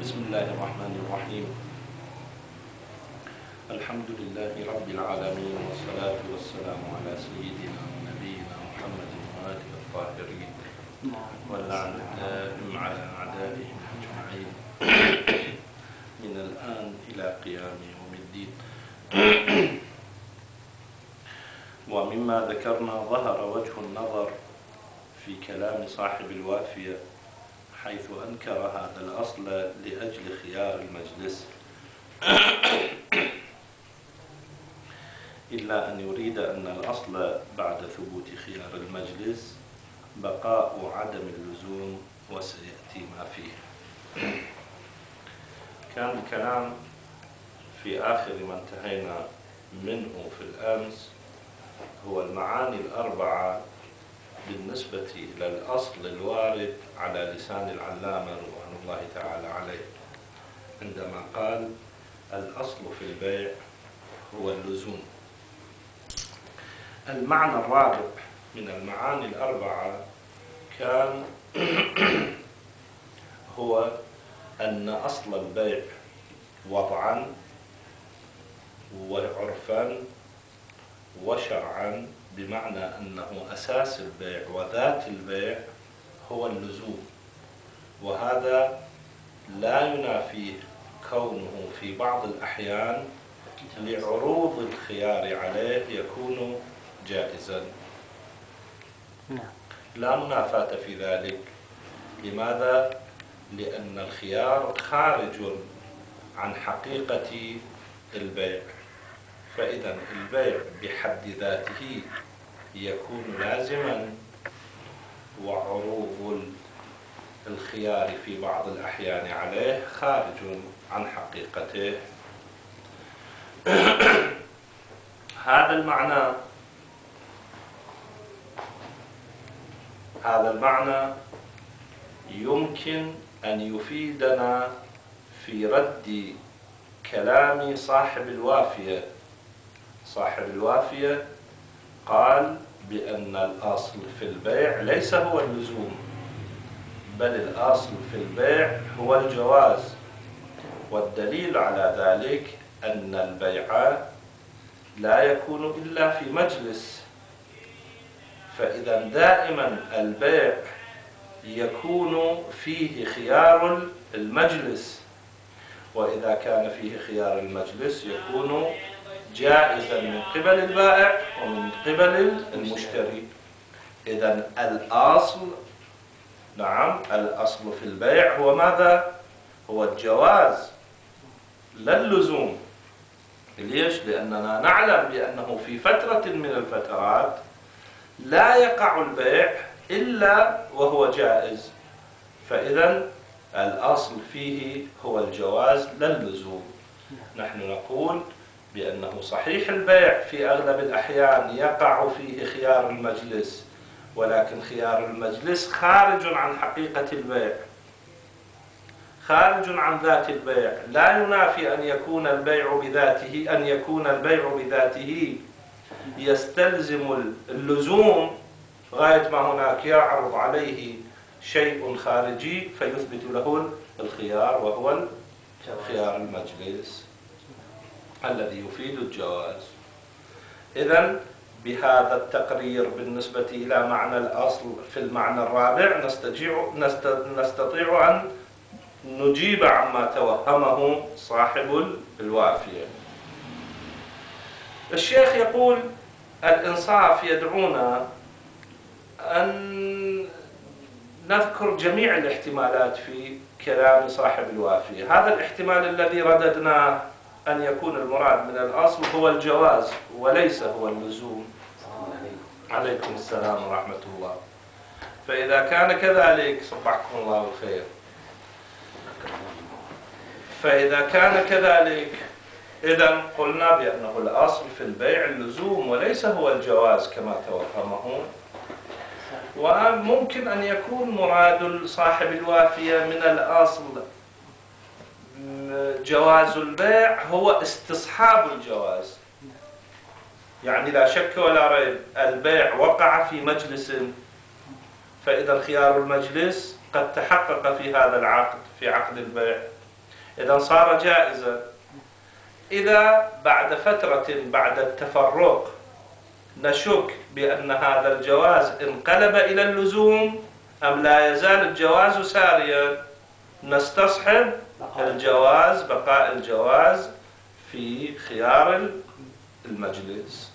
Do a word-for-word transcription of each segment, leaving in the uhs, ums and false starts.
بسم الله الرحمن الرحيم. الحمد لله رب العالمين، والصلاة والسلام على سيدنا ونبينا محمد وآله الطاهرين، واللعن الدائم على أعدائهم أجمعين من الآن إلى قيام يوم الدين. ومما ذكرنا ظهر وجه النظر في كلام صاحب الوافية، حيث أنكر هذا الأصل لأجل خيار المجلس، إلا أن يريد أن الأصل بعد ثبوت خيار المجلس بقاء عدم اللزوم، وسيأتي ما فيه. كان الكلام في آخر ما انتهينا منه في الأمس هو المعاني الأربعة بالنسبة إلى الأصل الوارد على لسان العلامة رضوان الله تعالى عليه، عندما قال الأصل في البيع هو اللزوم. المعنى الرابع من المعاني الأربعة كان هو أن أصل البيع وضعا وعرفا وشرعا، بمعنى أنه أساس البيع وذات البيع هو اللزوم، وهذا لا ينافيه كونه في بعض الأحيان لعروض الخيار عليه يكون جائزا. لا منافاة في ذلك. لماذا؟ لأن الخيار خارج عن حقيقة البيع، فإذا البيع بحد ذاته يكون لازما، وعروض الخيار في بعض الأحيان عليه خارج عن حقيقته. هذا المعنى هذا المعنى يمكن أن يفيدنا في رد كلام صاحب الوافية. صاحب الوافية قال بأن الأصل في البيع ليس هو اللزوم، بل الأصل في البيع هو الجواز، والدليل على ذلك أن البيع لا يكون إلا في مجلس، فإذا دائما البيع يكون فيه خيار المجلس، وإذا كان فيه خيار المجلس يكون جائزا من قبل البائع ومن قبل المشتري. إذا الأصل، نعم، الأصل في البيع هو ماذا؟ هو الجواز لا اللزوم. ليش؟ لأننا نعلم بأنه في فترة من الفترات لا يقع البيع إلا وهو جائز، فإذا الأصل فيه هو الجواز لا اللزوم. نحن نقول بأنه صحيح البيع في أغلب الأحيان يقع فيه خيار المجلس، ولكن خيار المجلس خارج عن حقيقة البيع، خارج عن ذات البيع. لا ينافي أن يكون البيع بذاته أن يكون البيع بذاته يستلزم اللزوم، غاية ما هناك يعرض عليه شيء خارجي فيثبت له الخيار، وهو خيار المجلس الذي يفيد الجواز. إذن بهذا التقرير بالنسبة إلى معنى الأصل في المعنى الرابع نستطيع نستطيع أن نجيب عما توهمه صاحب الوافية. الشيخ يقول الإنصاف يدعونا أن نذكر جميع الاحتمالات في كلام صاحب الوافية. هذا الاحتمال الذي رددناه أن يكون المراد من الأصل هو الجواز وليس هو اللزوم. عليكم السلام ورحمة الله. فإذا كان كذلك، صبحكم الله بالخير، فإذا كان كذلك إذن قلنا بأنه الأصل في البيع اللزوم وليس هو الجواز كما توهمه. وممكن أن يكون مراد صاحب الوافية من الأصل جواز البيع هو استصحاب الجواز، يعني لا شك ولا ريب البيع وقع في مجلس، فإذا خيار المجلس قد تحقق في هذا العقد، في عقد البيع، إذا صار جائزا. إذا بعد فترة بعد التفرق نشك بأن هذا الجواز انقلب إلى اللزوم أم لا يزال الجواز ساريا، نستصحب الجواز، بقاء الجواز في خيار المجلس.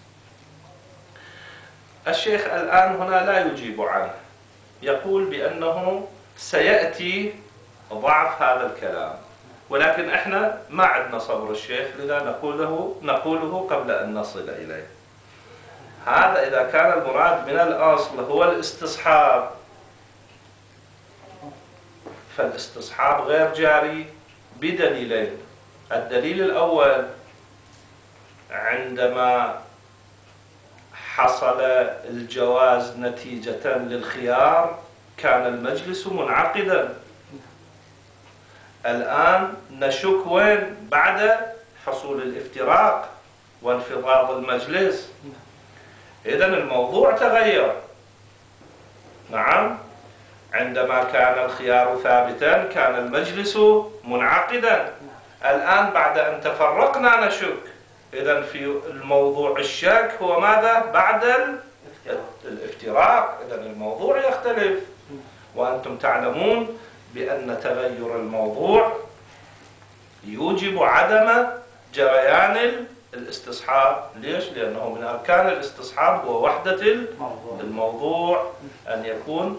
الشيخ الآن هنا لا يجيب عنه، يقول بأنه سيأتي ضعف هذا الكلام، ولكن احنا ما عندنا صبر الشيخ، لذا نقوله نقوله قبل أن نصل إليه. هذا إذا كان المراد من الأصل هو الاستصحاب، فالاستصحاب غير جاري بدليلين. الدليل الأول عندما حصل الجواز نتيجة للخيار كان المجلس منعقدا. الآن نشك وين؟ بعد حصول الافتراق وانفضاض المجلس. إذن الموضوع تغير. نعم، عندما كان الخيار ثابتا كان المجلس منعقدا. الآن بعد أن تفرقنا نشك. إذن في الموضوع الشك هو ماذا؟ بعد الافتراق. إذن الموضوع يختلف، وأنتم تعلمون بأن تغير الموضوع يوجب عدم جريان الاستصحاب. ليش؟ لأنه من أركان الاستصحاب هو وحدة الموضوع، أن يكون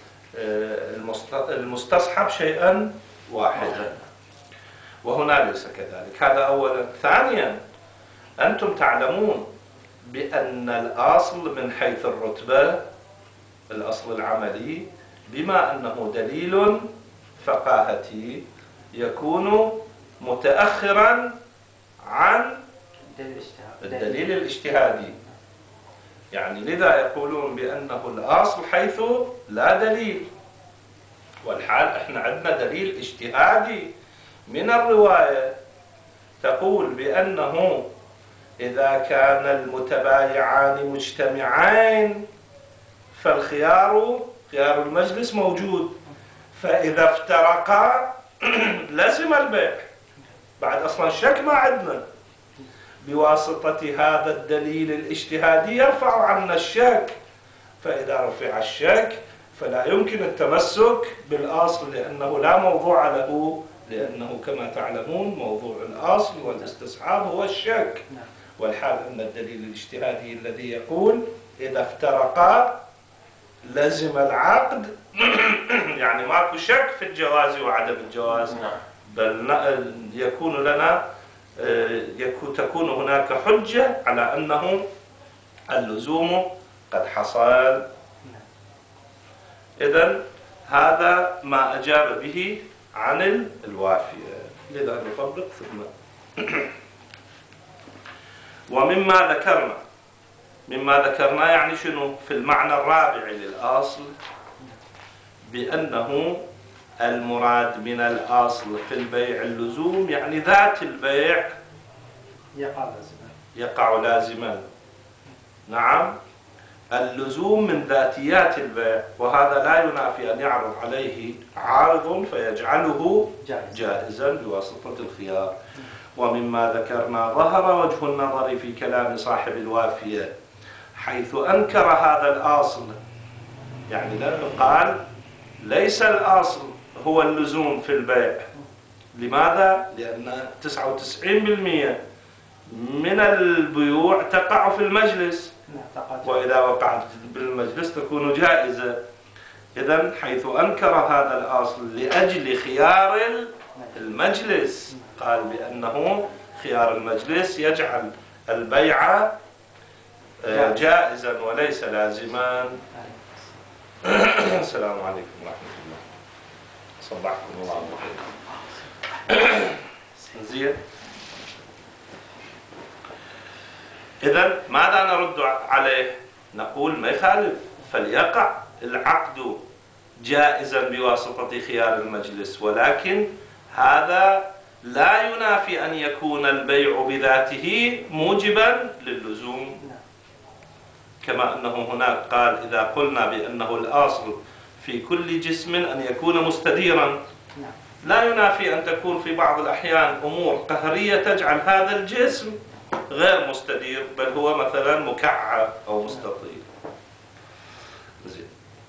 المستصحب شيئا واحدا، وهنا ليس كذلك. هذا أولا. ثانيا، أنتم تعلمون بأن الأصل من حيث الرتبة، الأصل العملي، بما أنه دليل فقاهتي يكون متأخرا عن الدليل الاجتهادي. يعني لذا يقولون بأنه الأصل حيث لا دليل، والحال احنا عندنا دليل اجتهادي من الرواية تقول بأنه إذا كان المتبايعان مجتمعين فالخيار خيار المجلس موجود، فإذا افترقا لزم البيع. بعد أصلا الشك ما عندنا، بواسطة هذا الدليل الاجتهادي يرفع عنا الشك، فإذا رفع الشك فلا يمكن التمسك بالأصل لأنه لا موضوع له، لأنه كما تعلمون موضوع الأصل والاستصحاب هو الشك، والحال أن الدليل الاجتهادي الذي يقول إذا افترقا لزم العقد يعني ماكو شك في الجواز وعدم الجواز، بل يكون لنا تكون هناك حجة على أنه اللزوم قد حصل. إذن هذا ما أجاب به عن الوافية. لذا نطبق ثم ومما ذكرنا مما ذكرنا يعني شنو؟ في المعنى الرابع للأصل بأنه المراد من الأصل في البيع اللزوم، يعني ذات البيع يقع لازما يقع لازما. نعم، اللزوم من ذاتيات البيع، وهذا لا ينافي أن يعرض عليه عارض فيجعله جائزا بواسطة الخيار. ومما ذكرنا ظهر وجه النظر في كلام صاحب الوافية حيث أنكر هذا الأصل، يعني لأنه قال ليس الأصل هو اللزوم في البيع. لماذا؟ لأن تسعة وتسعين بالمئة من البيوع تقع في المجلس، وإذا وقعت بالمجلس تكون جائزة. إذن حيث أنكر هذا الأصل لأجل خيار المجلس قال بأنه خيار المجلس يجعل البيع جائزا وليس لازما. السلام عليكم ورحمة الله، صبحكم الله بالخير. زين، إذن ماذا نرد عليه؟ نقول ما يخالف، فليقع العقد جائزا بواسطة خيار المجلس، ولكن هذا لا ينافي أن يكون البيع بذاته موجبا للزوم، كما أنه هناك قال إذا قلنا بأنه الأصل في كل جسم أن يكون مستديرا، لا ينافي أن تكون في بعض الأحيان أمور قهرية تجعل هذا الجسم غير مستدير، بل هو مثلا مكعب أو مستطيل. زين.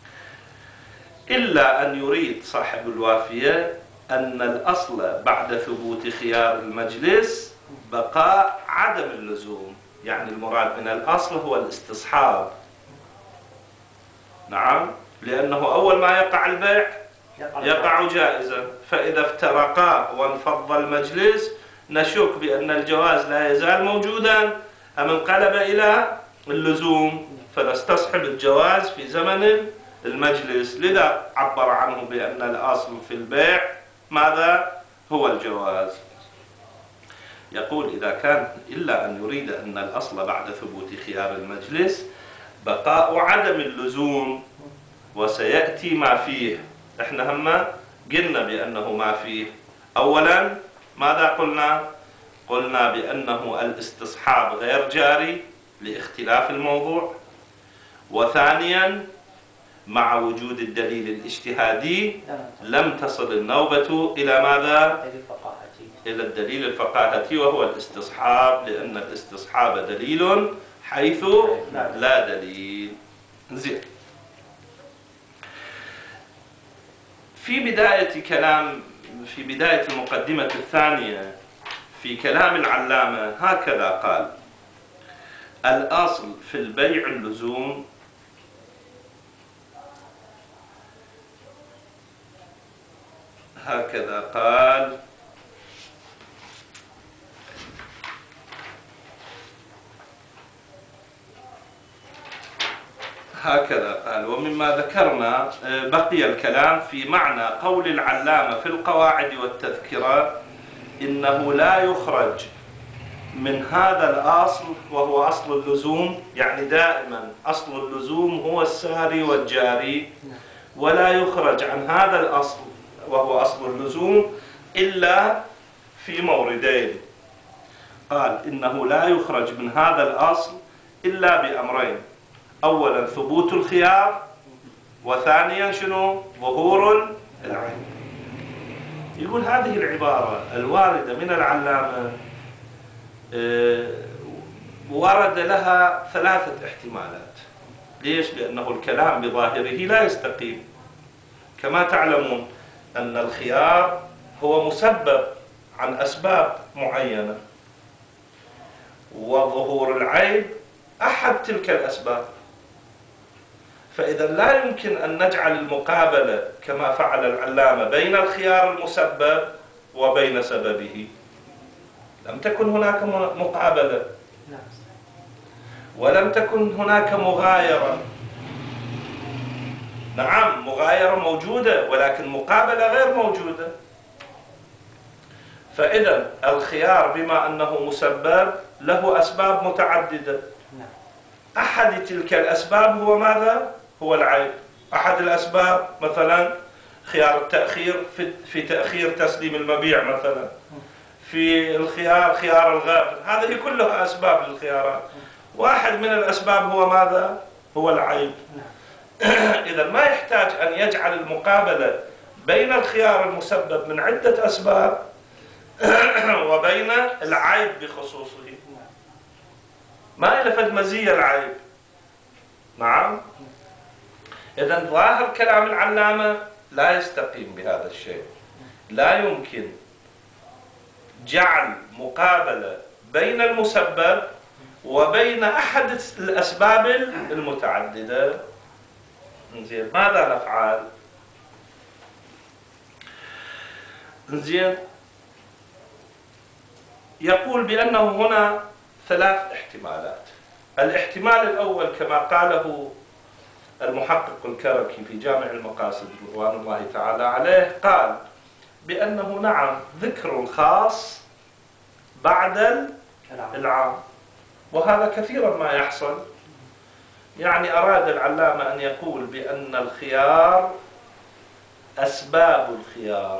إلا أن يريد صاحب الوافية أن الأصل بعد ثبوت خيار المجلس بقاء عدم اللزوم، يعني المراد من الأصل هو الاستصحاب. نعم، لأنه أول ما يقع البيع يقع جائزا، فإذا افترقا وانفض المجلس نشك بأن الجواز لا يزال موجودا أم انقلب إلى اللزوم، فنستصحب الجواز في زمن المجلس. لذا عبر عنه بأن الأصل في البيع ماذا؟ هو الجواز. يقول إذا كان إلا أن يريد أن الأصل بعد ثبوت خيار المجلس بقاء عدم اللزوم، وسيأتي ما فيه. احنا هم قلنا بأنه ما فيه. أولا ماذا قلنا؟ قلنا بأنه الاستصحاب غير جاري لاختلاف الموضوع، وثانيا مع وجود الدليل الاجتهادي لم تصل النوبة إلى ماذا؟ إلى الدليل الفقاهتي وهو الاستصحاب، لأن الاستصحاب دليل حيث لا دليل. زين. في بداية كلام في بداية المقدمة الثانية في كلام العلامة هكذا قال: الأصل في البيع اللزوم، هكذا قال: هكذا قال ومما ذكرنا بقي الكلام في معنى قول العلامة في القواعد والتذكرة إنه لا يخرج من هذا الأصل وهو أصل اللزوم، يعني دائما أصل اللزوم هو الساري والجاري، ولا يخرج عن هذا الأصل وهو أصل اللزوم إلا في موردين. قال إنه لا يخرج من هذا الأصل إلا بأمرين: أولا ثبوت الخيار، وثانيا شنو؟ ظهور العين. يقول هذه العبارة الواردة من العلامة ورد لها ثلاثة احتمالات. ليش؟ لأنه الكلام بظاهره لا يستقيم. كما تعلمون أن الخيار هو مسبب عن أسباب معينة، وظهور العيب أحد تلك الأسباب. فإذا لا يمكن أن نجعل المقابلة كما فعل العلامة بين الخيار المسبب وبين سببه. لم تكن هناك مقابلة، ولم تكن هناك مغايرة. نعم، مغايرة موجودة ولكن مقابلة غير موجودة. فإذا الخيار بما أنه مسبب له أسباب متعددة. أحد تلك الأسباب هو ماذا؟ هو العيب. أحد الأسباب مثلا خيار التأخير في, في تأخير تسليم المبيع مثلا، في الخيار خيار الغابر، هذه كلها أسباب للخيارات. واحد من الأسباب هو ماذا؟ هو العيب. إذا ما يحتاج أن يجعل المقابلة بين الخيار المسبب من عدة أسباب وبين العيب بخصوصه. ما يلفت مزية العيب. نعم. إذا ظاهر كلام العلامة لا يستقيم بهذا الشيء. لا يمكن جعل مقابلة بين المسبب وبين أحد الأسباب المتعددة. زين، ماذا نفعل؟ زين، يقول بأنه هنا ثلاث احتمالات. الاحتمال الأول كما قاله المحقق الكركي في جامع المقاصد رضوان الله تعالى عليه، قال بأنه نعم ذكر الخاص بعد العام، وهذا كثيرا ما يحصل. يعني أراد العلامة أن يقول بأن الخيار أسباب الخيار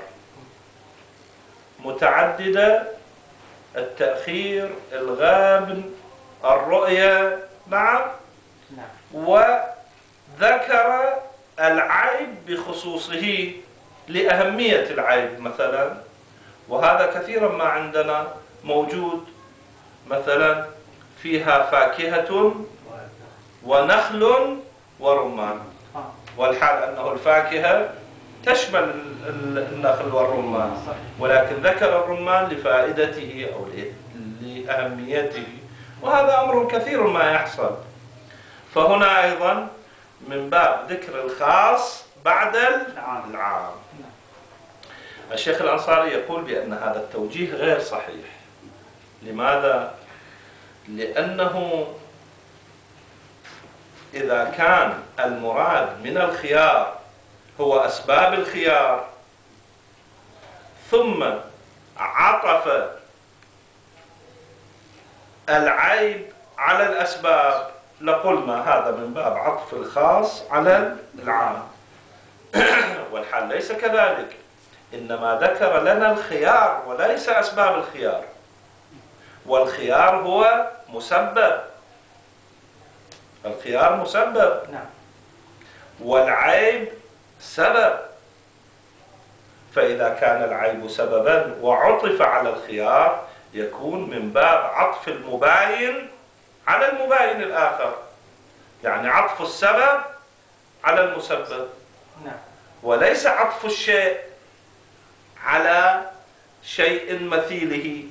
متعددة: التأخير، الغابن، الرؤية. نعم. وذكر العيب بخصوصه، لأهمية العيب مثلا، وهذا كثيرا ما عندنا موجود، مثلا فيها فاكهة ونخل ورمان، والحال أنه الفاكهة تشمل النخل والرمان، ولكن ذكر الرمان لفائدته أو لأهميته، وهذا أمر كثير ما يحصل. فهنا أيضا من باب ذكر الخاص بعد العام. الشيخ الأنصاري يقول بأن هذا التوجيه غير صحيح. لماذا؟ لأنه إذا كان المراد من الخيار هو أسباب الخيار، ثم عطف العيب على الأسباب، لقلنا هذا من باب عطف الخاص على العام. والحال ليس كذلك، إنما ذكر لنا الخيار وليس أسباب الخيار، والخيار هو مسبب، الخيار مسبب والعيب سبب. فإذا كان العيب سببا وعطف على الخيار يكون من باب عطف المباين على المباين الآخر، يعني عطف السبب على المسبب، وليس عطف الشيء على شيء مثيله.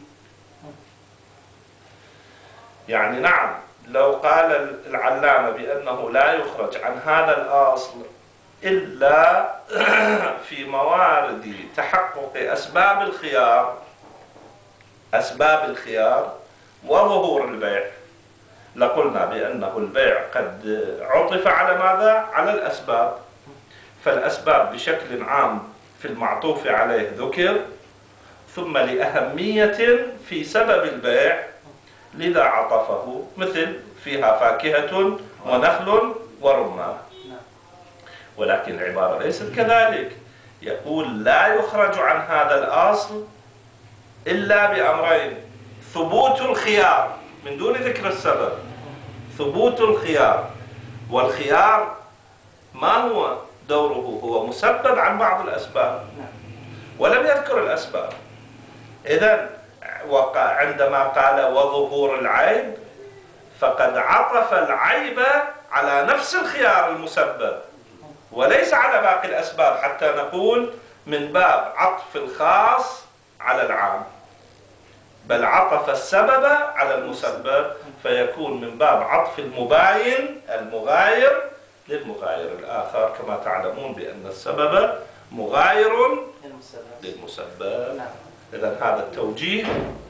يعني نعم، لو قال العلامة بأنه لا يخرج عن هذا الأصل إلا في موارد تحقق أسباب الخيار، أسباب الخيار وظهور البيع، لقلنا بأنه البيع قد عطف على ماذا؟ على الأسباب، فالأسباب بشكل عام في المعطوف عليه ذكر، ثم لأهمية في سبب البيع لذا عطفه، مثل فيها فاكهة ونخل ورمان. ولكن العبارة ليست كذلك، يقول لا يخرج عن هذا الأصل إلا بأمرين: ثبوت الخيار من دون ذكر السبب، ثبوت الخيار، والخيار ما هو دوره؟ هو مسبب عن بعض الأسباب ولم يذكر الأسباب. إذن عندما قال وظهور العيب فقد عطف العيب على نفس الخيار المسبب وليس على باقي الأسباب، حتى نقول من باب عطف الخاص على العام، بل عطف السبب على المسبب، فيكون من باب عطف المباين المغاير للمغاير الآخر، كما تعلمون بأن السبب مغاير للمسبب. إذن هذا التوجيه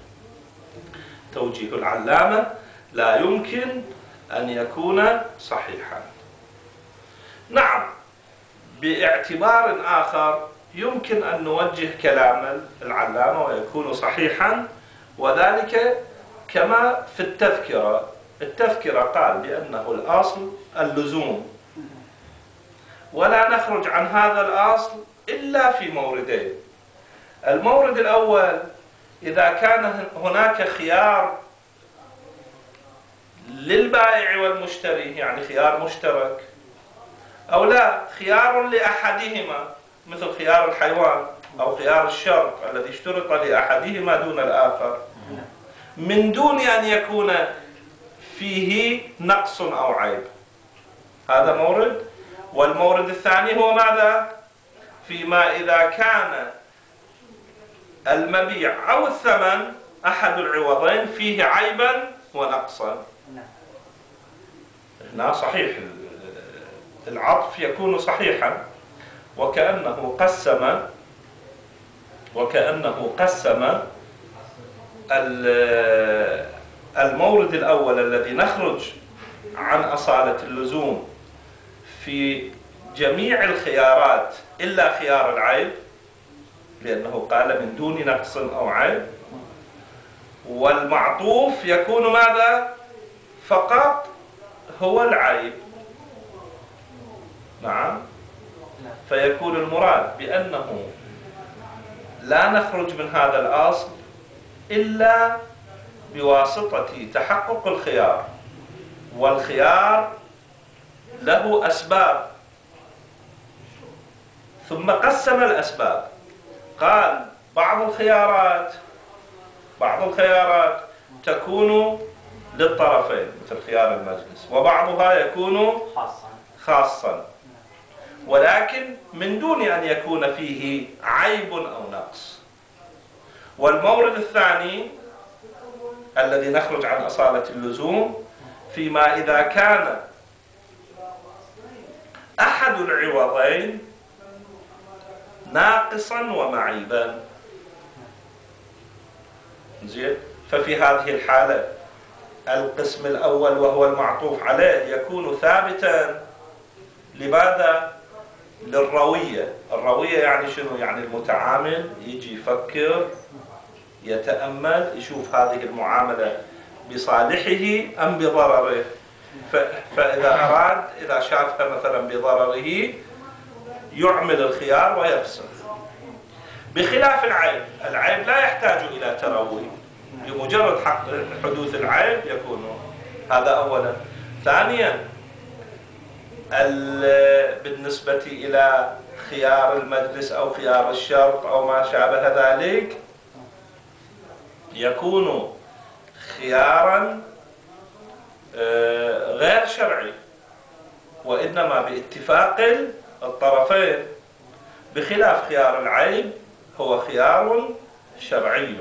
توجيه العلامة لا يمكن أن يكون صحيحا. نعم، باعتبار آخر يمكن أن نوجه كلام العلامة ويكون صحيحا، وذلك كما في التذكرة. التذكرة قال بأنه الأصل اللزوم، ولا نخرج عن هذا الأصل إلا في موردين. المورد الأول: إذا كان هناك خيار للبائع والمشتري، يعني خيار مشترك، أو لا خيار لأحدهما مثل خيار الحيوان أو خيار الشرط الذي اشترط لأحدهما دون الآخر، من دون أن يكون فيه نقص أو عيب، هذا مورد. والمورد الثاني هو ماذا؟ فيما إذا كان المبيع أو الثمن أحد العوضين فيه عيبا ونقصا. هنا صحيح العطف يكون صحيحا، وكأنه قسم وكأنه قسم المورد الأول الذي نخرج عن أصالة اللزوم في جميع الخيارات إلا خيار العيب، لأنه قال من دون نقص أو عيب، والمعطوف يكون ماذا؟ فقط هو العيب. نعم، فيكون المراد بأنه لا نخرج من هذا الأصل إلا بواسطة تحقق الخيار، والخيار له أسباب، ثم قسم الأسباب، قال بعض الخيارات بعض الخيارات تكون للطرفين مثل خيار المجلس، وبعضها يكون خاصة خاصا ولكن من دون أن يكون فيه عيب أو نقص. والمورد الثاني الذي نخرج عن أصالة اللزوم فيما إذا كان أحد العوضين ناقصا ومعيبا. زين، ففي هذه الحالة القسم الأول وهو المعطوف عليه يكون ثابتا. لماذا؟ للروية. الروية يعني شنو؟ يعني المتعامل يجي يفكر يتأمل يشوف هذه المعاملة بصالحه أم بضرره، فإذا أراد إذا شافها مثلا بضرره يعمل الخيار ويفسخ. بخلاف العيب، العيب لا يحتاج إلى تروي، بمجرد حدوث العيب يكون. هذا أولا. ثانيا بالنسبة إلى خيار المجلس أو خيار الشرط أو ما شابه ذلك يكون خيارا غير شرعي وإنما باتفاق الطرفين، بخلاف خيار العيب هو خيار شرعي.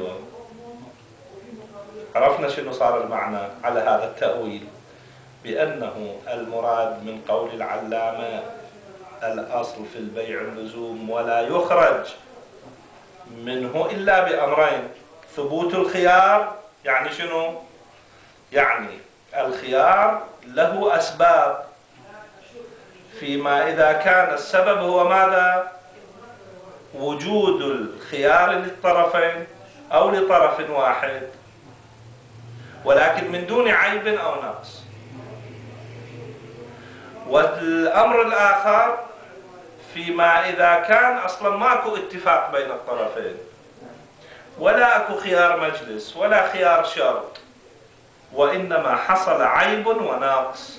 عرفنا شنو صار المعنى على هذا التأويل، بأنه المراد من قول العلامة الأصل في البيع اللزوم ولا يخرج منه إلا بأمرين: ثبوت الخيار، يعني شنو؟ يعني الخيار له أسباب، فيما إذا كان السبب هو ماذا؟ وجود الخيار للطرفين أو لطرف واحد، ولكن من دون عيب أو نقص. والأمر الآخر فيما إذا كان أصلا ماكو اتفاق بين الطرفين ولا أكو خيار مجلس ولا خيار شرط، وإنما حصل عيب ونقص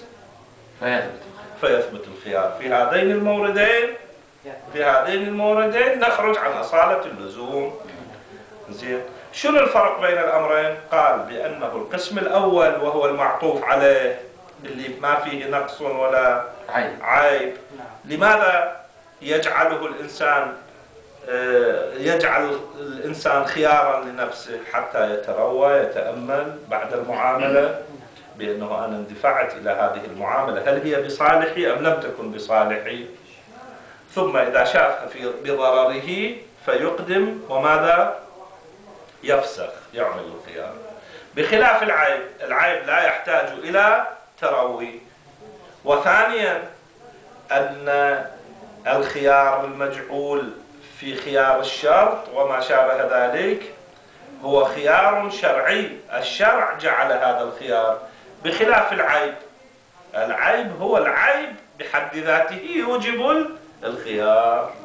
فيثبت الخيار. في هذين الموردين في هذين الموردين نخرج عن أصالة اللزوم. زين، شنو الفرق بين الأمرين؟ قال بأنه القسم الأول وهو المعطوف عليه اللي ما فيه نقص ولا عيب، لماذا يجعله الإنسان يجعل الإنسان خيارا لنفسه حتى يتروى يتأمل بعد المعاملة بأنه أنا اندفعت إلى هذه المعاملة، هل هي بصالحي أم لم تكن بصالحي؟ ثم إذا شافها في بضرره فيقدم وماذا؟ يفسخ، يعمل الخيار. بخلاف العيب، العيب لا يحتاج إلى تروي. وثانيا أن الخيار المجعول في خيار الشرط وما شابه ذلك هو خيار شرعي، الشرع جعل هذا الخيار، بخلاف العيب. العيب هو العيب بحد ذاته يوجب الخيار.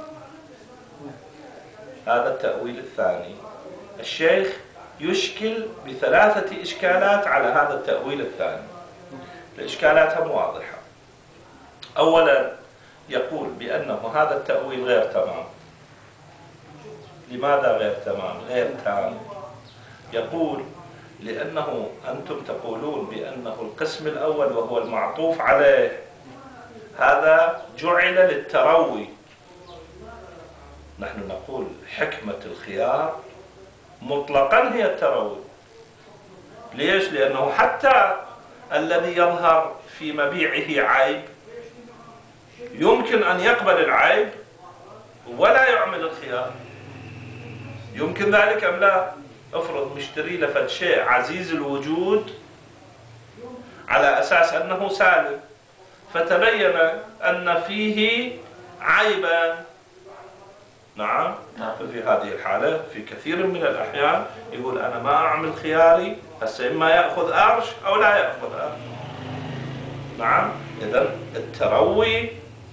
هذا التأويل الثاني. الشيخ يشكل بثلاثة إشكالات على هذا التأويل الثاني. الإشكالات هم واضحة. أولا يقول بأنه هذا التأويل غير تمام. لماذا غير تمام؟ غير تام. يقول لأنه أنتم تقولون بأنه القسم الأول وهو المعطوف عليه هذا جعل للتروي. نحن نقول حكمة الخيار مطلقا هي التروي. ليش؟ لأنه حتى الذي يظهر في مبيعه عيب يمكن أن يقبل العيب ولا يعمل الخيار. يمكن ذلك أم لا؟ افرض مشتري لفد شيء عزيز الوجود على أساس أنه سالم، فتبين أن فيه عيبا. نعم. ففي هذه الحالة في كثير من الأحيان يقول أنا ما أعمل خياري، هسه إما يأخذ قرش أو لا يأخذ قرش. نعم. إذن التروي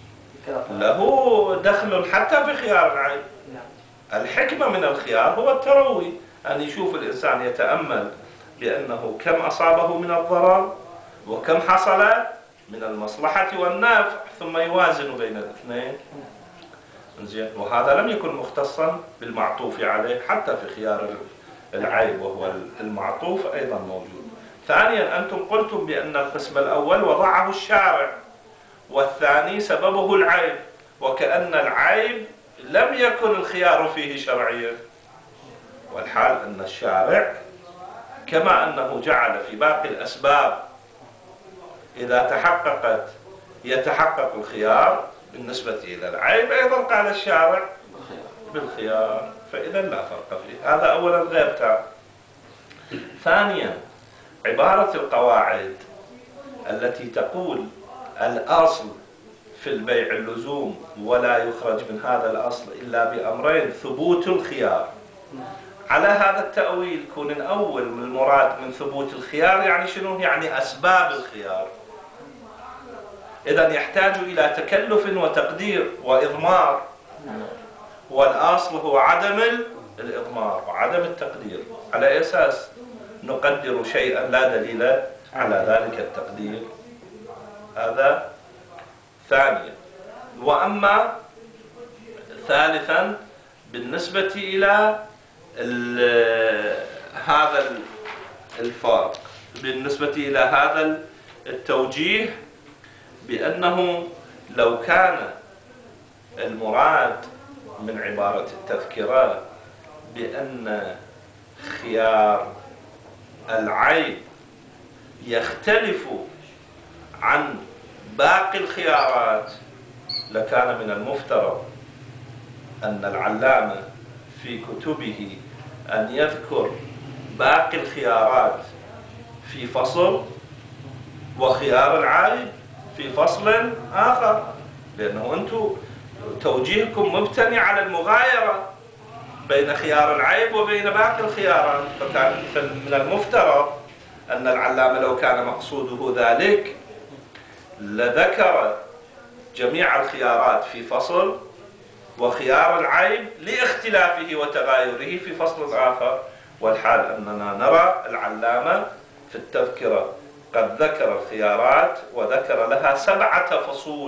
له دخل حتى في خيار العيب. الحكمة من الخيار هو التروي، أن يشوف الإنسان يتأمل بأنه كم أصابه من الضرر وكم حصل من المصلحة والنفع، ثم يوازن بين الاثنين. زين، وهذا لم يكن مختصا بالمعطوف عليه، حتى في خيار العيب وهو المعطوف أيضا موجود. ثانيا أنتم قلتم بأن القسم الأول وضعه الشارع والثاني سببه العيب، وكأن العيب لم يكن الخيار فيه شرعيا، والحال أن الشارع كما أنه جعل في باقي الأسباب إذا تحققت يتحقق الخيار بالنسبة إلى العيب، أيضا قال الشارع بالخيار، فإذا لا فرق فيه. هذا أولا غير تام. ثانيا عبارة القواعد التي تقول الأصل في البيع اللزوم ولا يخرج من هذا الأصل إلا بأمرين: ثبوت الخيار. على هذا التأويل كون الأول من المراد من ثبوت الخيار يعني شنو؟ يعني أسباب الخيار. إذن يحتاج إلى تكلف وتقدير وإضمار، والأصل هو عدم الإضمار وعدم التقدير. على أساس نقدر شيئا لا دليل على ذلك التقدير. هذا ثانيا. وأما ثالثا بالنسبة إلى هذا الفرق، بالنسبة إلى هذا التوجيه، بأنه لو كان المراد من عبارة التذكرة بأن خيار العيب يختلف عن باقي الخيارات، لكان من المفترض أن العلامة في كتبه أن يذكر باقي الخيارات في فصل وخيار العيب في فصل آخر، لأنه أنتم توجيهكم مبتني على المغايرة بين خيار العيب وبين باقي الخيارات، فكان من المفترض أن العلامة لو كان مقصوده ذلك لذكر جميع الخيارات في فصل وخيار العيب لاختلافه وتغايره في فصل آخر. والحال أننا نرى العلامة في التذكرة قد ذكر الخيارات وذكر لها سبعة فصول،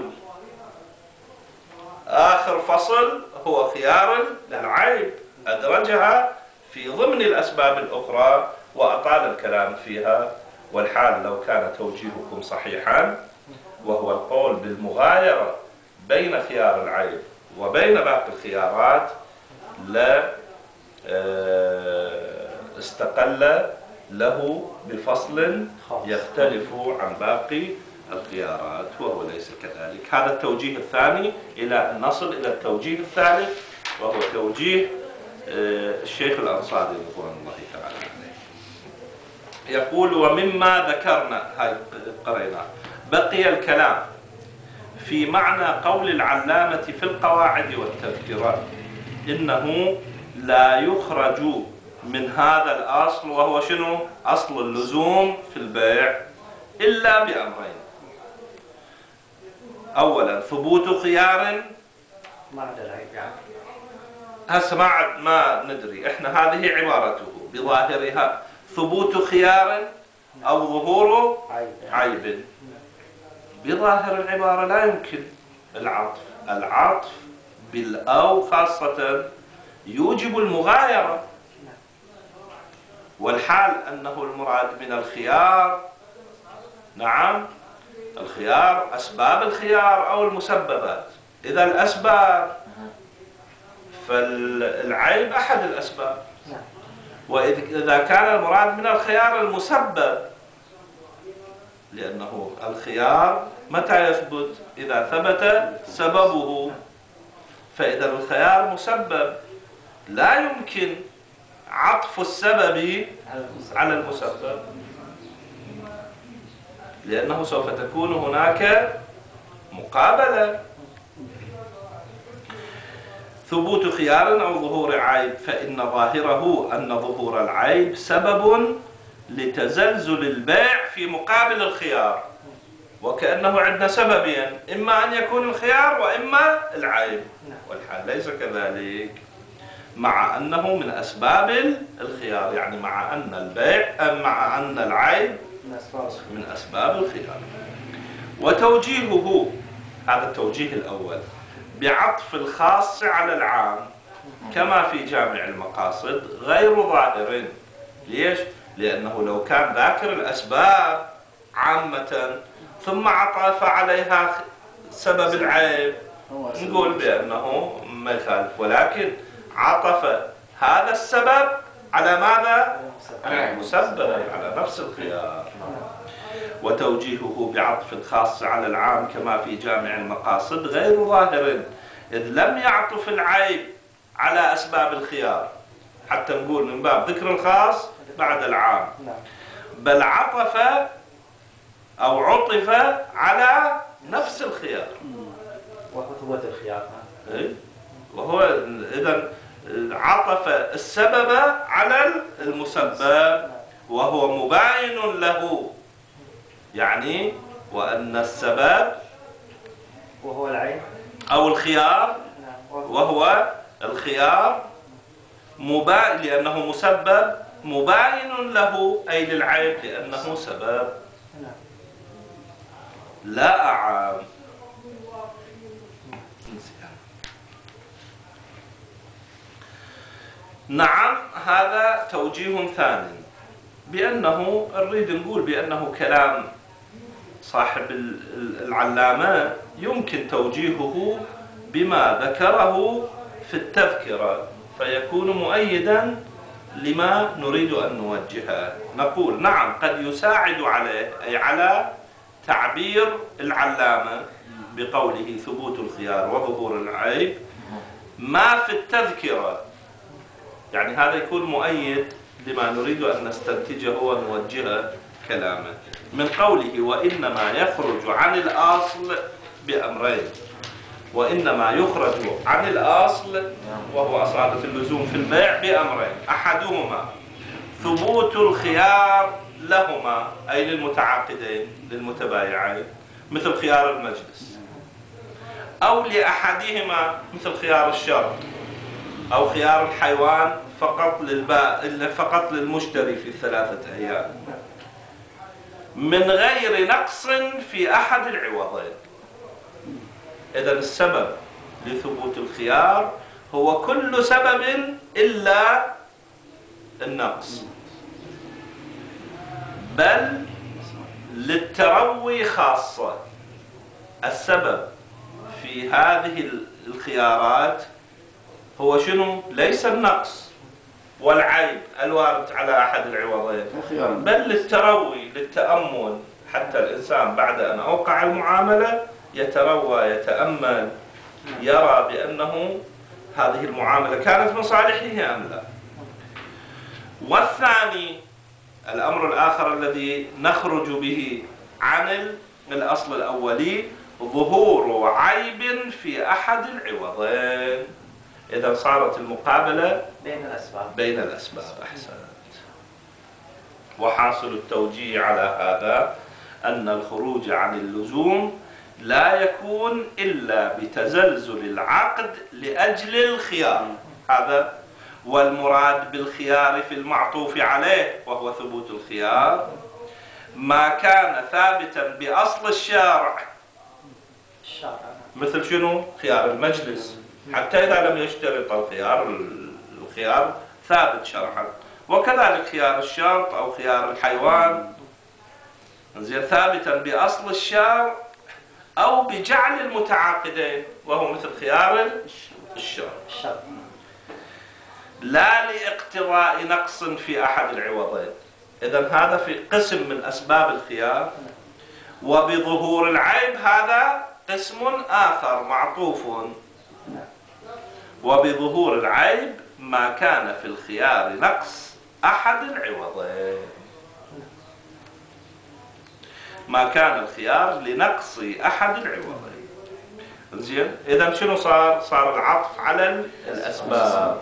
آخر فصل هو خيار العيب، أدرجها في ضمن الأسباب الأخرى وأطال الكلام فيها. والحال لو كان توجيهكم صحيحا وهو القول بالمغايرة بين خيار العيب وبين باقي الخيارات، لا استقل له بفصل يختلف عن باقي الخيارات، وهو ليس كذلك. هذا التوجيه الثاني، إلى أن نصل إلى التوجيه الثالث وهو توجيه الشيخ الأنصاري رضوان الله تعالى عليه. يقول: ومما ذكرنا، هاي قرينا، بقي الكلام في معنى قول العلامة في القواعد والتذكرة إنه لا يخرج من هذا الأصل، وهو شنو؟ أصل اللزوم في البيع، إلا بأمرين: أولا ثبوت خيار، هسه ما ما ندري احنا، هذه عبارته بظاهرها ثبوت خيار أو ظهور عيب. بظاهر العبارة لا يمكن العطف، العطف بالأو خاصة يوجب المغايرة، والحال أنه المراد من الخيار، نعم الخيار أسباب الخيار أو المسببات. إذا الأسباب فالعيب أحد الأسباب، وإذا كان المراد من الخيار المسبب، لأنه الخيار متى يثبت؟ إذا ثبت سببه، فإذا الخيار مسبب لا يمكن عطف السبب على المسبب، لأنه سوف تكون هناك مقابلة. ثبوت خيار أو ظهور عيب، فإن ظاهره أن ظهور العيب سبب لتزلزل البيع في مقابل الخيار، وكأنه عندنا سببين: إما أن يكون الخيار وإما العيب، والحال ليس كذلك، مع أنه من أسباب الخيار، يعني مع أن البيع مع أن العيب من أسباب الخيار. وتوجيهه، هذا التوجيه الأول، بعطف الخاص على العام كما في جامع المقاصد غير ظاهر. ليش؟ لأنه لو كان ذاكر الأسباب عامة ثم عطف عليها سبب العيب نقول بأنه ما يخالف، ولكن عطف هذا السبب على ماذا؟ على المسبب، على نفس الخيار. وتوجيهه بعطف الخاص على العام كما في جامع المقاصد غير ظاهر، إذ لم يعطف العيب على أسباب الخيار حتى نقول من باب ذكر الخاص بعد العام، بل عطف أو عطف على نفس الخيار وهو ثبوت الخيار. وهو إذن عطف السبب على المسبب وهو مباين له، يعني وأن السبب وهو العين أو الخيار وهو الخيار مباين لأنه مسبب مباين له، أي للعيب لأنه سبب لا أعام. نعم، هذا توجيه ثاني بأنه نريد نقول بأنه كلام صاحب العلامة يمكن توجيهه بما ذكره في التذكرة فيكون مؤيدا لما نريد أن نوجهه. نقول نعم قد يساعد عليه، أي على تعبير العلامة بقوله ثبوت الخيار وظهور العيب ما في التذكرة، يعني هذا يكون مؤيد لما نريد أن نستنتجه ونوجهه كلامه من قوله وإنما يخرج عن الأصل بأمرين. وإنما يخرج عن الأصل وهو أصالة اللزوم في البيع بأمرين، أحدهما ثبوت الخيار لهما أي للمتعاقدين للمتبايعين مثل خيار المجلس، أو لأحدهما مثل خيار الشرط أو خيار الحيوان فقط للبائع فقط للمشتري في الثلاثة أيام من غير نقص في أحد العوضين. إذا السبب لثبوت الخيار هو كل سبب إلا النقص، بل للتروي خاصة. السبب في هذه الخيارات هو شنو؟ ليس النقص والعيب الوارد على أحد العوضين، بل للتروي للتأمل، حتى الإنسان بعد أن أوقع المعاملة يتروى يتأمل يرى بأنه هذه المعاملة كانت من صالحه أم لا. والثاني الأمر الآخر الذي نخرج به عن الأصل الأولي ظهور عيب في أحد العوضين. إذا صارت المقابلة بين الأسباب بين الأسباب. أحسنت. وحاصل التوجيه على هذا أن الخروج عن اللزوم لا يكون إلا بتزلزل العقد لأجل الخيار، هذا والمراد بالخيار في المعطوف عليه وهو ثبوت الخيار ما كان ثابتا بأصل الشارع مثل شنو؟ خيار المجلس، حتى إذا لم يشترط الخيار الخيار ثابت شرعا، وكذلك خيار الشرط أو خيار الحيوان زين ثابتا بأصل الشارع أو بجعل المتعاقدين وهو مثل خيار الشرط، لا لاقتضاء نقص في أحد العوضين. إذن هذا في قسم من أسباب الخيار. وبظهور العيب هذا قسم آخر معطوف، وبظهور العيب ما كان في الخيار نقص أحد العوضين، ما كان الخيار لنقص أحد العوضين. زين، إذا شنو صار؟ صار العطف على الأسباب.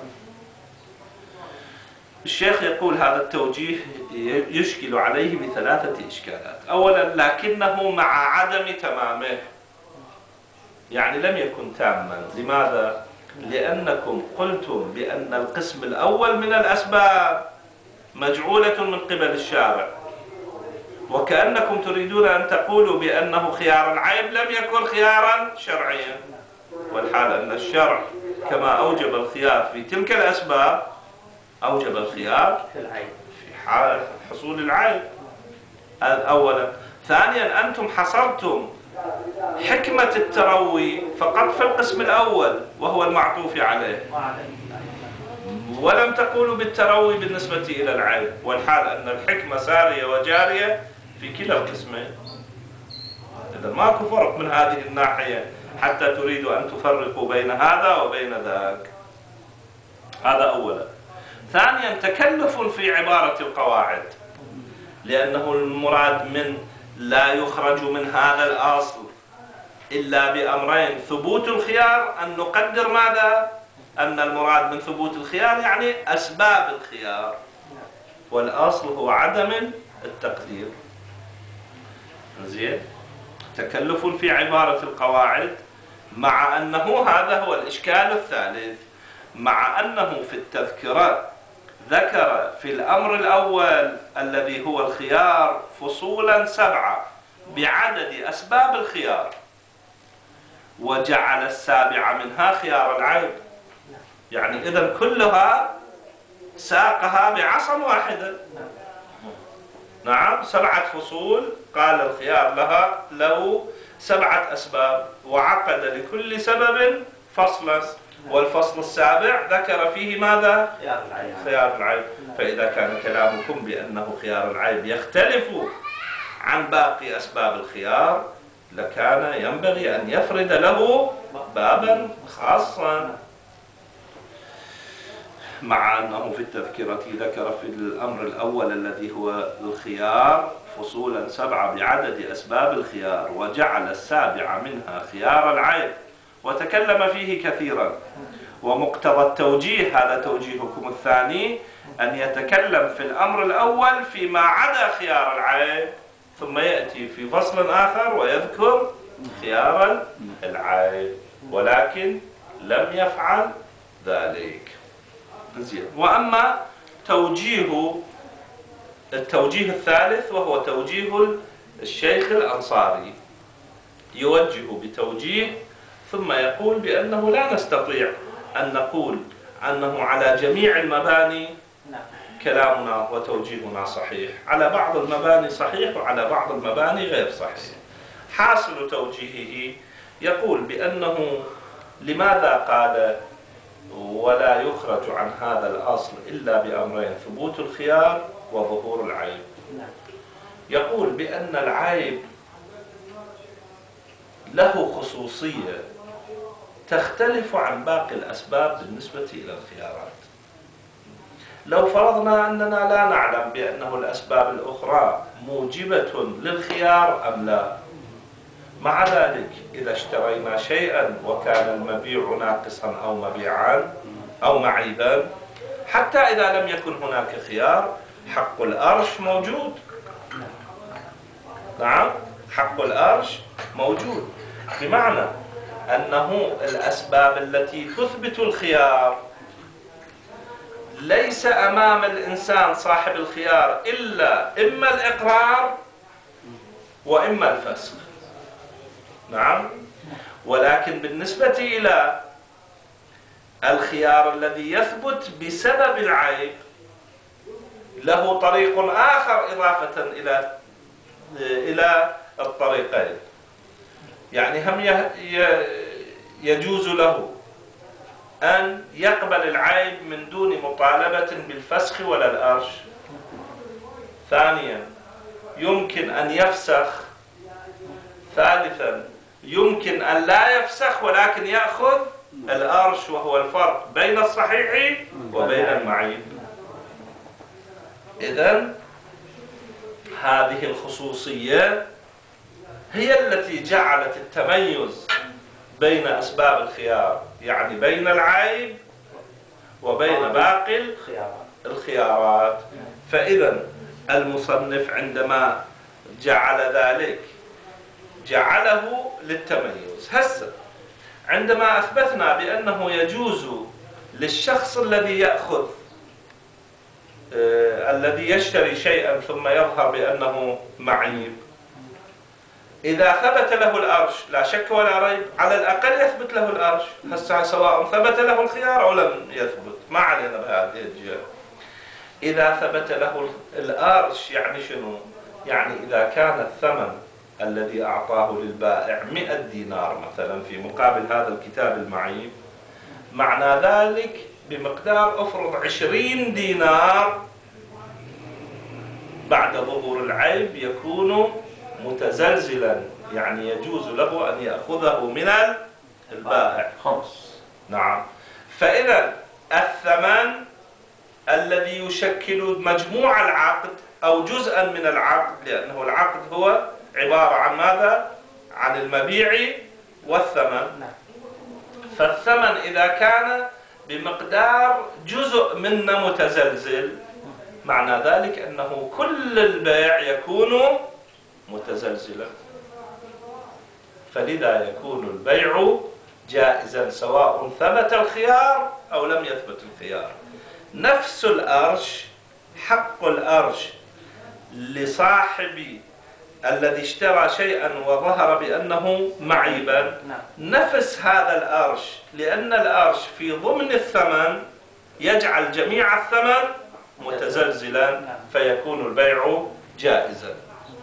الشيخ يقول هذا التوجيه يشكل عليه بثلاثة إشكالات. أولا لكنه مع عدم تمامه، يعني لم يكن تاما. لماذا؟ لأنكم قلتم بأن القسم الأول من الأسباب مجعولة من قبل الشارع، وكأنكم تريدون أن تقولوا بأنه خيار العيب لم يكن خيارا شرعيا، والحال أن الشرع كما أوجب الخيار في تلك الأسباب أوجب الخيار في العين في حال حصول العين. هذا أولا. ثانيا أنتم حصرتم حكمة التروي فقط في القسم الأول وهو المعطوف عليه، ولم تقولوا بالتروي بالنسبة إلى العين، والحال أن الحكمة سارية وجارية في كلا القسمين. إذا ماكو فرق من هذه الناحية حتى تريدوا أن تفرقوا بين هذا وبين ذاك. هذا أولا. ثانيا تكلف في عبارة القواعد، لأنه المراد من لا يخرج من هذا الأصل إلا بأمرين: ثبوت الخيار، أن نقدر ماذا؟ أن المراد من ثبوت الخيار يعني أسباب الخيار، والأصل هو عدم التقدير. زين. تكلف في عبارة القواعد، مع أنه هذا هو الإشكال الثالث، مع أنه في التذكرة ذكر في الأمر الأول الذي هو الخيار فصولا سبعة بعدد أسباب الخيار، وجعل السابعة منها خيار العيب. يعني إذن كلها ساقها بعصا واحدة. نعم، سبعة فصول قال الخيار لها له سبعة أسباب، وعقد لكل سبب فصلا، والفصل السابع ذكر فيه ماذا؟ خيار العيب. خيار العيب. فإذا كان كلامكم بأنه خيار العيب يختلف عن باقي أسباب الخيار لكان ينبغي أن يفرد له بابا خاصا، مع أنه في التذكرة ذكر في الأمر الأول الذي هو الخيار فصولا سبعة بعدد أسباب الخيار، وجعل السابعة منها خيار العيب، وتكلم فيه كثيرا. ومقتضى التوجيه، هذا توجيهكم الثاني، أن يتكلم في الأمر الأول فيما عدا خيار العيب، ثم يأتي في فصل آخر ويذكر خيار العيب، ولكن لم يفعل ذلك. زين. وأما توجيه التوجيه الثالث وهو توجيه الشيخ الأنصاري، يوجه بتوجيه ثم يقول بأنه لا نستطيع أن نقول أنه على جميع المباني كلامنا وتوجيهنا صحيح، على بعض المباني صحيح وعلى بعض المباني غير صحيح. حاصل توجيهه يقول بأنه لماذا قال ولا يخرج عن هذا الأصل إلا بأمرين: ثبوت الخيار وظهور العيب. يقول بأن العيب له خصوصية تختلف عن باقي الأسباب بالنسبة إلى الخيارات. لو فرضنا أننا لا نعلم بأنه الأسباب الأخرى موجبة للخيار أم لا، مع ذلك إذا اشترينا شيئا وكان المبيع ناقصا أو مبيعا أو معيبا، حتى إذا لم يكن هناك خيار، حق الأرش موجود. نعم، حق الأرش موجود، بمعنى أنه الأسباب التي تثبت الخيار ليس أمام الإنسان صاحب الخيار إلا إما الإقرار وإما الفسخ. نعم. ولكن بالنسبة إلى الخيار الذي يثبت بسبب العيب له طريق آخر إضافة إلى إلى الطريقين. يعني هم يجوز له أن يقبل العيب من دون مطالبة بالفسخ ولا الأرش. ثانيا يمكن أن يفسخ. ثالثا يمكن أن لا يفسخ ولكن يأخذ الأرش، وهو الفرق بين الصحيح وبين المعيب. إذن هذه الخصوصية هي التي جعلت التميز بين أسباب الخيار، يعني بين العيب وبين باقي الخيارات. فإذا المصنف عندما جعل ذلك جعله للتميز. هسه عندما أثبتنا بأنه يجوز للشخص الذي يأخذ آه الذي يشتري شيئا ثم يظهر بأنه معيب، إذا ثبت له الأرش لا شك ولا ريب على الأقل يثبت له الأرش، هسه سواء ثبت له الخيار أو لم يثبت ما علينا بهذه الجهة. إذا ثبت له الأرش يعني شنو؟ يعني إذا كان الثمن الذي أعطاه للبائع مئة دينار مثلا في مقابل هذا الكتاب المعيب، معنى ذلك بمقدار أفرض عشرين دينار بعد ظهور العيب يكون متزلزلا، يعني يجوز له أن يأخذه من البائع خمس. نعم. فإذا الثمن الذي يشكل مجموع العقد أو جزءا من العقد، لأنه العقد هو عبارة عن ماذا؟ عن المبيع والثمن. فالثمن إذا كان بمقدار جزء منه متزلزل معنى ذلك أنه كل البيع يكون متزلزلا، فلذا يكون البيع جائزا سواء ثبت الخيار أو لم يثبت الخيار. نفس الأرش، حق الأرش لصاحب الذي اشترى شيئا وظهر بأنه معيبا، نفس هذا الأرش، لأن الأرش في ضمن الثمن يجعل جميع الثمن متزلزلا فيكون البيع جائزا.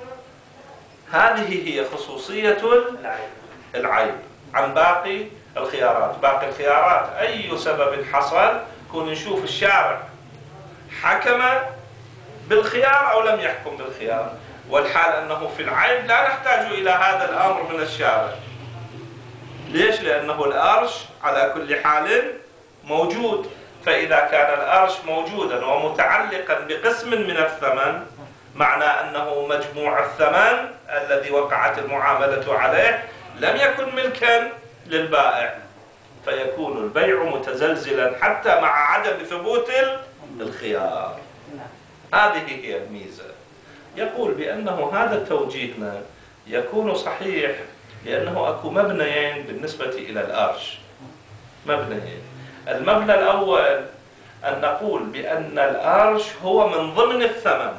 هذه هي خصوصية العيب عن باقي الخيارات. باقي الخيارات أي سبب حصل كون نشوف الشارع حكم بالخيار أو لم يحكم بالخيار، والحال أنه في العيب لا نحتاج إلى هذا الأمر من الشارع. ليش؟ لأنه الأرش على كل حال موجود، فإذا كان الأرش موجودا ومتعلقا بقسم من الثمن معنى أنه مجموع الثمن الذي وقعت المعاملة عليه لم يكن ملكا للبائع، فيكون البيع متزلزلا حتى مع عدم ثبوت الخيار. هذه هي الميزة. يقول بأنه هذا توجيهنا يكون صحيح لأنه أكو مبنيين بالنسبة إلى الأرش. مبنيين، المبنى الأول أن نقول بأن الأرش هو من ضمن الثمن.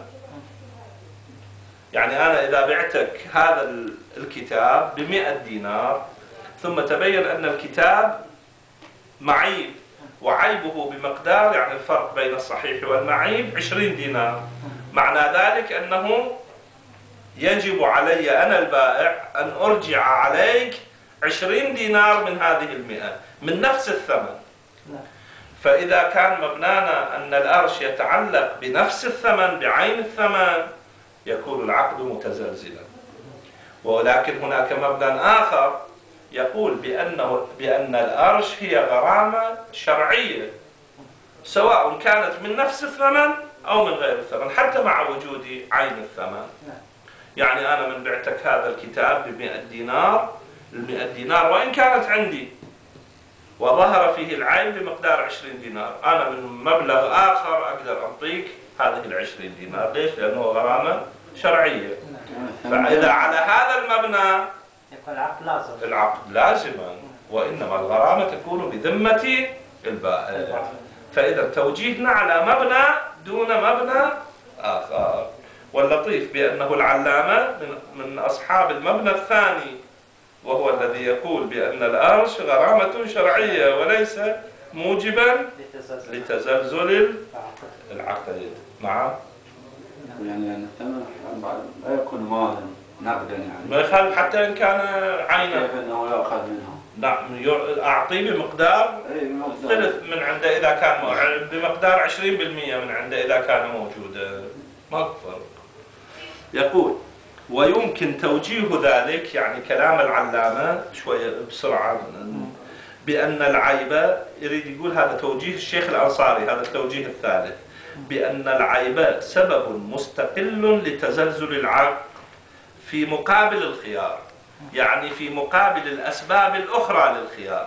يعني أنا إذا بعتك هذا الكتاب بمئة دينار ثم تبين أن الكتاب معيب وعيبه بمقدار، يعني الفرق بين الصحيح والمعيب عشرين دينار، معنى ذلك أنه يجب علي أنا البائع أن أرجع عليك عشرين دينار من هذه المئة من نفس الثمن. فإذا كان مبنانا أن الأرش يتعلق بنفس الثمن بعين الثمن يكون العقد متزلزلا. ولكن هناك مبنى آخر يقول بأنه بأن الأرش هي غرامة شرعية سواء كانت من نفس الثمن أو من غير الثمن حتى مع وجود عين الثمن. يعني أنا من بعتك هذا الكتاب بمئة دينار، المئة دينار وإن كانت عندي وظهر فيه العين بمقدار عشرين دينار، أنا من مبلغ آخر أقدر أعطيك هذه العشرين دينار. ليش؟ لأنه غرامة شرعية. فإذا على هذا المبنى يكون العقد لازم العقد لازما، وإنما الغرامة تكون بذمة البائع. فإذا توجيهنا على مبنى دون مبنى آخر. واللطيف بأنه العلامة من أصحاب المبنى الثاني، وهو الذي يقول بأن الأرش غرامة شرعية وليس موجبا لتزلزل العقد. نعم. يعني لأن الثمن لا يكون مالا نقدا، يعني ما يخالف حتى إن كان عينا. كيف أنه يأخذ منه؟ نعم، أعطيه بمقدار ثلث من عنده إذا كان بمقدار عشرين بالمئة من عنده إذا كان موجودا، ما فرق. يقول ويمكن توجيه ذلك، يعني كلام العلامة شوية بسرعة، بأن العيب، يريد يقول هذا توجيه الشيخ الأنصاري، هذا التوجيه الثالث، بأن العيب سبب مستقل لتزلزل العقد في مقابل الخيار، يعني في مقابل الأسباب الأخرى للخيار.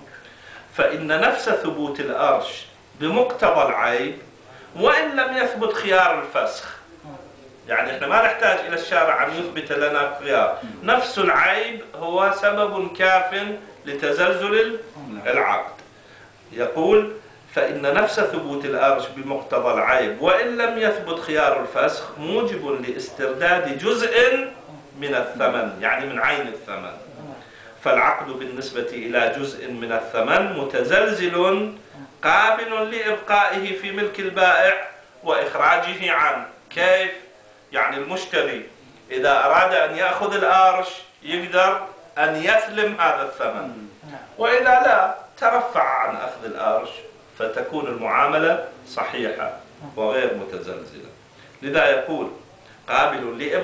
فإن نفس ثبوت الأرش بمقتضى العيب وإن لم يثبت خيار الفسخ، يعني احنا ما نحتاج إلى الشارع أن يثبت لنا خيار، نفس العيب هو سبب كاف لتزلزل العقد. يقول فإن نفس ثبوت الأرش بمقتضى العيب وإن لم يثبت خيار الفسخ موجب لاسترداد جزء من الثمن، يعني من عين الثمن. فالعقد بالنسبة إلى جزء من الثمن متزلزل قابل لإبقائه في ملك البائع وإخراجه عنه. كيف؟ يعني المشتري إذا أراد أن يأخذ الأرش يقدر أن يسلم هذا الثمن، وإذا لا ترفع عن أخذ الأرش، فتكون المعاملة صحيحة وغير متزلزلة. لذا يقول قابل لإبقائه